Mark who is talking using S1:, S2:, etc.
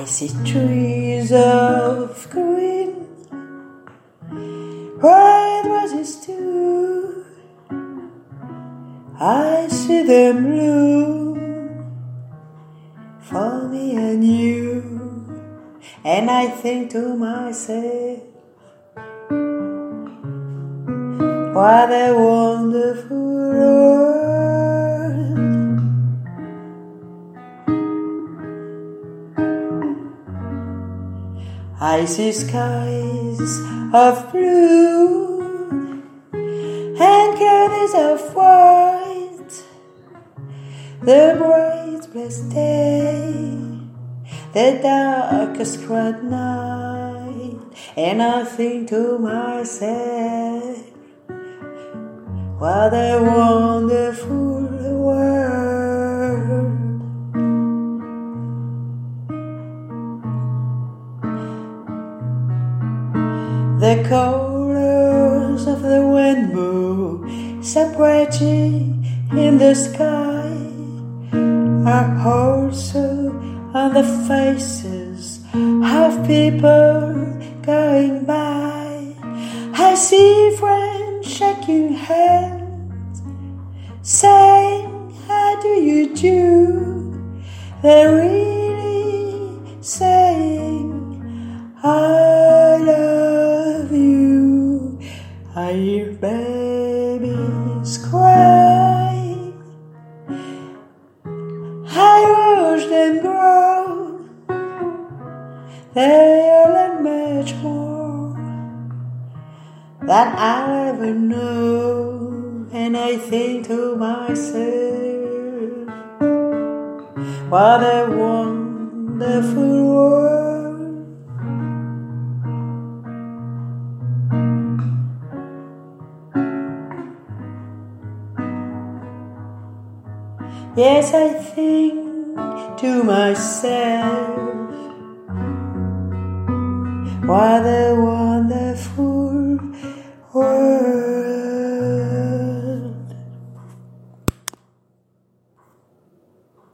S1: see trees of green, red roses too. I see them bloom for me and you, and I think to myself, what a wonderful world. I see skies of blue and curtains of white, the bright blessed day, the darkest red night, and I think to myself, what a wonderful world. The colors of the rainbow separating in the sky are also on the faces of people going by. I see friends shaking hands, saying, how do you do? They're really saying, I love you. I hear babies cry, I watch them grow. They learn much more than I'll ever know, and I think to myself, what a wonderful world. Yes, I think to myself, what a